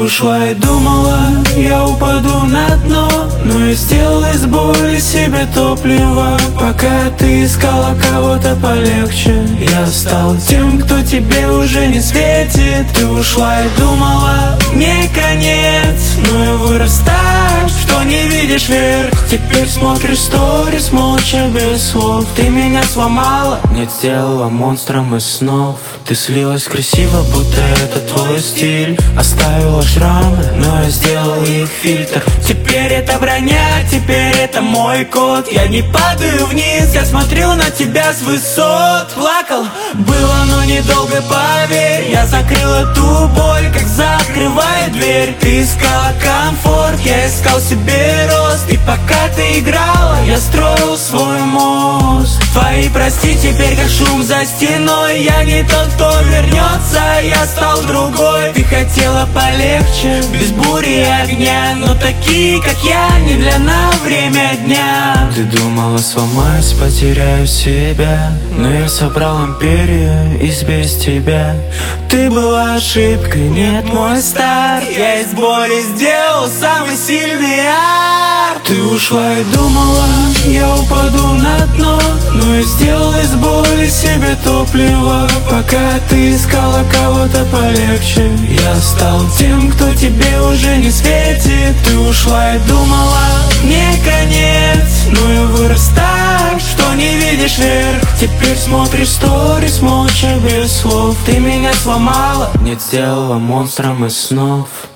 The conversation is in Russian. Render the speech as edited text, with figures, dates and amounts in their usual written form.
ушла и думала, я упаду на дно, но я сделала из боли себе топливо. Пока ты искала кого-то полегче, я стал тем, кто тебе уже не светит. Ты ушла и думала, мне конец, но я вырос так, что не видишь вверх. Теперь смотришь сторис молча без слов. Ты меня сломала, нет, сделала монстром из снов. Ты слилась красиво, будто это твой стиль. Оставила шрамы, но я сделал их фильтр. Теперь это броня, теперь это мой код. Я не падаю вниз, я смотрю на тебя с высот. Плакал, было, но недолго, поверь. Я закрыл эту боль, как закрывает дверь. Ты искала комфорт, я искал себе рост. И пока ты играла, я строил свой мост. Твои прости теперь как шум за стеной. Я не тот, кто вернется, я стал другой. Ты хотела полегче, без бури и огня, но такие, как я, не для на время дня. Ты думала, сломаюсь, потеряю себя, но я собрал империю из без тебя. Ты была ошибкой, нет, мой старт. Я из боли сделал самый сильный арт. Ты ушла и думала, я упаду на дно, но я сделал из боли себе топливо. Пока ты искала кого-то полегче, я стал тем, кто тебе уже не светит. Ты ушла и думала, мне конец, но я вырос так, что не видишь вверх. Теперь смотришь сторис молча без слов. Ты меня сломала, нет, сделала монстром из снов.